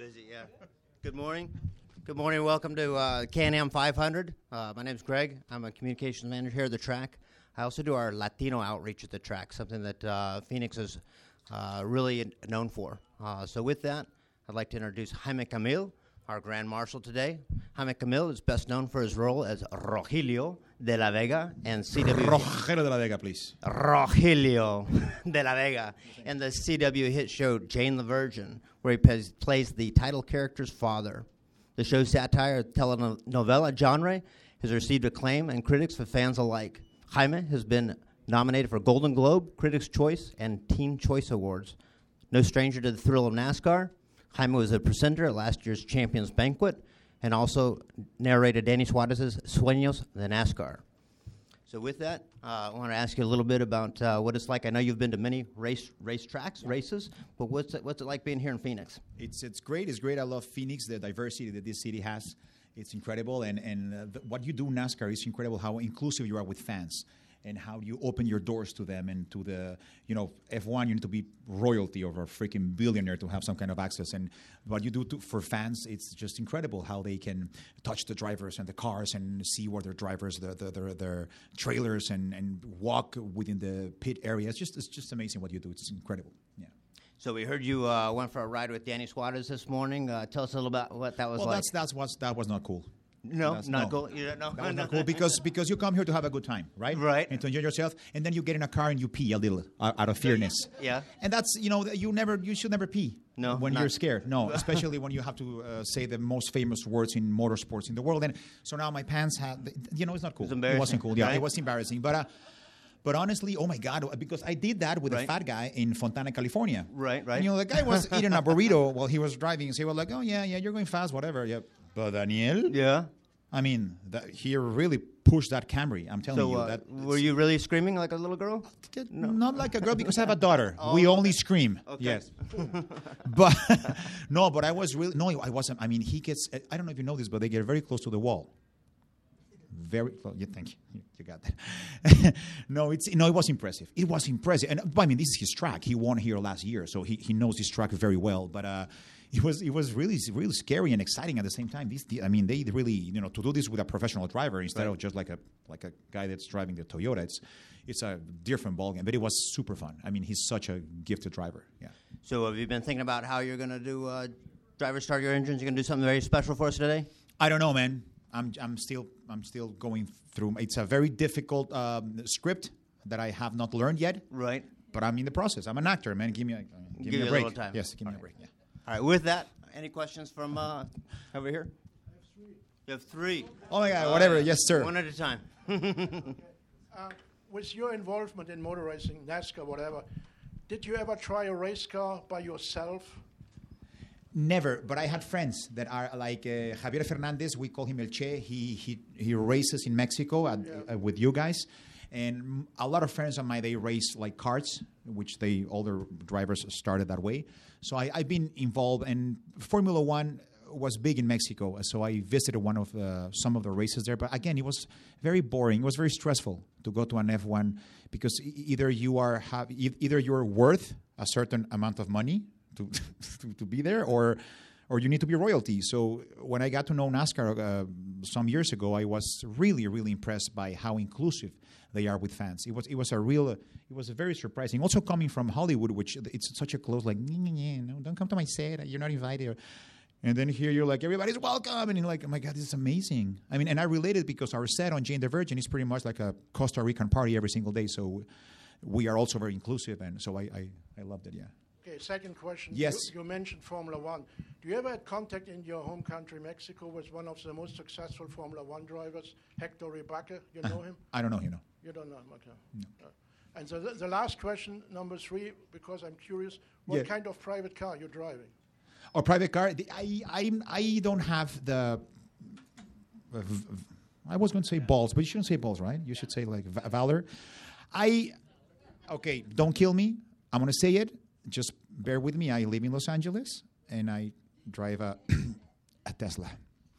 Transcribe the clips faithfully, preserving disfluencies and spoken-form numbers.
busy, yeah. Good morning. Good morning. Welcome to uh, Can-Am five hundred. Uh, my name's Greg. I'm a communications manager here at the track. I also do our Latino outreach at the track, something that uh, Phoenix is uh, really known for. Uh, so with that, I'd like to introduce Jaime Camil, our Grand Marshal today. Jaime Camil is best known for his role as Rogelio de la Vega and C W... Rogelio de la Vega, please. Rogelio de la Vega and the C W hit show Jane the Virgin, where he plays, plays the title character's father. The show's satire telenovela genre has received acclaim and critics and fans alike. Jaime has been nominated for Golden Globe, Critics' Choice, and Teen Choice Awards. No stranger to the thrill of NASCAR, Jaime was a presenter at last year's Champions Banquet and also narrated Danny Suarez's Sueños de NASCAR. So with that, uh, I want to ask you a little bit about uh, what it's like. I know you've been to many race race tracks, yeah. races, but what's it, what's it like being here in Phoenix? It's it's great. It's great. I love Phoenix, the diversity that this city has. It's incredible. And, and uh, the, what you do in NASCAR is incredible, how inclusive you are with fans and how you open your doors to them and to the, you know, F one, you need to be royalty or a freaking billionaire to have some kind of access. And what you do to, for fans, it's just incredible how they can touch the drivers and the cars and see where their drivers, their, their, their, their trailers and, and walk within the pit area. It's just, it's just amazing what you do. It's incredible. Yeah. So we heard you uh, went for a ride with Danny Suarez this morning. Uh, tell us a little about what that was well, like. Well, that's, that's what's, that was not cool. No, That's, not no. cool. You don't know. That was not cool because because you come here to have a good time, right? Right. And to enjoy yourself, and then you get in a car and you pee a little uh, out of fearness. Yeah. And that's you know you never you should never pee. No. When not. you're scared. No, especially when you have to uh, say the most famous words in motorsports in the world. And so now my pants have you know it's not cool. It's embarrassing. It wasn't cool. Yeah, right? it was embarrassing. But. Uh, But honestly, oh my God, because I did that with right. a fat guy in Fontana, California. Right, right. And, you know, the guy was eating a burrito while he was driving. So he was like, oh, yeah, yeah, you're going fast, whatever. Yeah. But Daniel? Yeah. I mean, that, he really pushed that Camry. I'm telling so, you. Uh, that were you really screaming like a little girl? No. Not like a girl because I have a daughter. oh, we only scream. Okay. Yes. But, no, but I was really, no, I wasn't. I mean, he gets, I don't know if you know this, but they get very close to the wall. Very close. Yeah, thank you. You got that. no, it's no. It was impressive. It was impressive, and I mean, this is his track. He won here last year, so he, he knows his track very well. But uh, it was it was really really scary and exciting at the same time. These, I mean, they really you know to do this with a professional driver instead right. of just like a like a guy that's driving the Toyota. It's it's a different ballgame, but it was super fun. I mean, he's such a gifted driver. Yeah. So have you been thinking about how you're going to do uh, driver start your engines? You're going to do something very special for us today? I don't know, man. I'm I'm still I'm still going through. It's a very difficult um, script that I have not learned yet. Right. But I'm in the process. I'm an actor, man. Give me a uh, give, give me a break. break. A little time. Yes, give All me right. a break. Yeah. All right. With that, any questions from uh, over here? I have three. You have three. Oh my God! Uh, whatever. Yes, sir. One at a time. uh, with your involvement in motor racing, NASCAR, whatever, did you ever try a race car by yourself? Never, but I had friends that are like uh, Javier Fernandez. We call him El Che. He he he races in Mexico at, yeah. uh, with you guys, and a lot of friends of mine they race like karts, which they older drivers started that way. So I, I've been involved, and Formula One was big in Mexico. So I visited one of uh, some of the races there. But again, it was very boring. It was very stressful to go to an F one because either you are have either you're worth a certain amount of money. To, to to be there, or or you need to be royalty. So when I got to know NASCAR uh, some years ago, I was really really impressed by how inclusive they are with fans. It was it was a real uh, it was a very surprising. Also coming from Hollywood, which it's such a close like no, don't come to my set, you're not invited. And then here you're like everybody's welcome, and you're like, oh my God, this is amazing. I mean, and I related because our set on Jane the Virgin is pretty much like a Costa Rican party every single day. So we are also very inclusive, and so I I, I loved it. Yeah. Okay, second question. Yes. You, you mentioned Formula One. Do you ever have contact in your home country, Mexico, with one of the most successful Formula One drivers, Hector Ribaque? You know uh, him? I don't know, you know. You don't know him, okay. No. Uh, and so the, the last question, number three, because I'm curious, what yeah. kind of private car you're driving? Or private car? The, I, I, I don't have the... Uh, v- v- I was going to say balls, but you shouldn't say balls, right? You should say like v- valor. I... Okay, don't kill me. I'm going to say it. Just bear with me. I live in Los Angeles, and I drive a, a Tesla.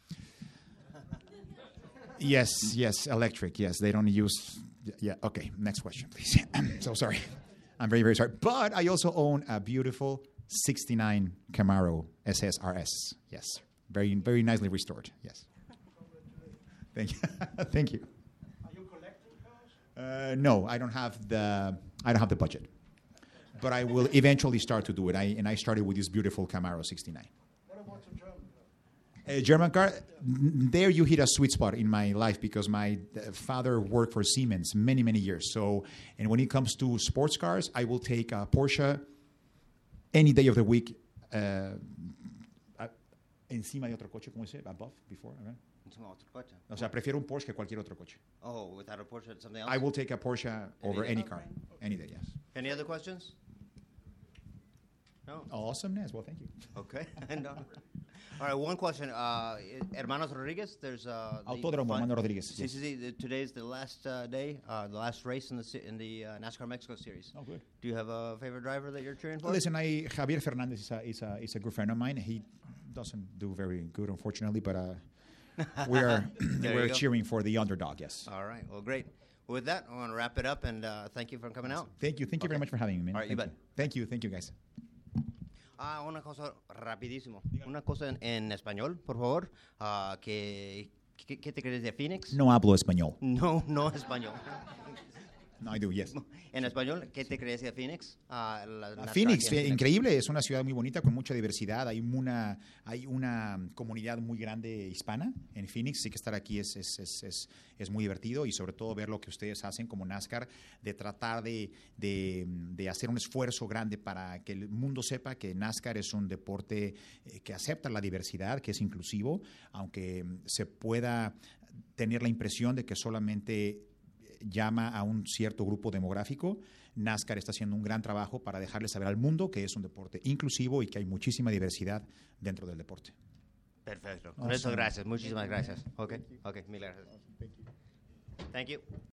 yes, yes, electric. Yes, they don't use... Yeah, okay. Next question, please. So sorry. I'm very, very sorry. But I also own a beautiful sixty-nine Camaro S S R S. Yes, very very nicely restored. Yes. Thank you. Thank you. Are you collecting cars? Uh, no, I don't have the I don't have the budget, but I will eventually start to do it. I and I started with this beautiful Camaro sixty-nine. What about the German car? A German car. There you hit a sweet spot in my life because my uh, father worked for Siemens many many years. So, and when it comes to sports cars, I will take a Porsche any day of the week. Uh, uh, encima de otro coche, ¿cómo se dice? Above, before, right? O sea, prefiero un Porsche que cualquier otro coche. Oh, without a Porsche, something else? I will take a Porsche over day? any car, any day. Yes. Any other questions? No? Awesomeness. Well, thank you. Okay. no. All right, one question. Uh, Hermanos Rodriguez, there's... Uh, the Autódromo fun- Hermano Rodríguez, Sí, yes. sí, sí. the- Today's the last uh, day, uh, the last race in the se- in the uh, NASCAR Mexico Series. Oh, good. Do you have a favorite driver that you're cheering for? Listen, I, Javier Fernandez is a, is, a, is a good friend of mine. He doesn't do very good, unfortunately, but uh, we are There we're you go. cheering for the underdog, yes. All right. Well, great. With that, I want to wrap it up, and uh, thank you for coming out. Thank you. Thank you very Okay. much for having me, man. All right, you Thank bet. Thank you. Thank you, guys. Ah, una cosa rapidísimo. Una cosa en, en español, por favor. Ah, que, que- ¿Qué te crees de Phoenix? No hablo español. No, no español. No, I do, yes. En español, ¿qué te crees de Phoenix? Ah, la- Ah, NASCAR Phoenix, aquí en eh, increíble, es una ciudad muy bonita con mucha diversidad. Hay una, hay una comunidad muy grande hispana en Phoenix. Así que estar aquí es, es, es, es, es muy divertido y sobre todo ver lo que ustedes hacen como NASCAR, de tratar de, de, de hacer un esfuerzo grande para que el mundo sepa que NASCAR es un deporte eh, que acepta la diversidad, que es inclusivo, aunque mm, se pueda tener la impresión de que solamente llama a un cierto grupo demográfico. NASCAR está haciendo un gran trabajo para dejarle saber al mundo que es un deporte inclusivo y que hay muchísima diversidad dentro del deporte. Perfecto. Con eso, gracias. Muchísimas gracias. Ok, ok, mil gracias. Thank you.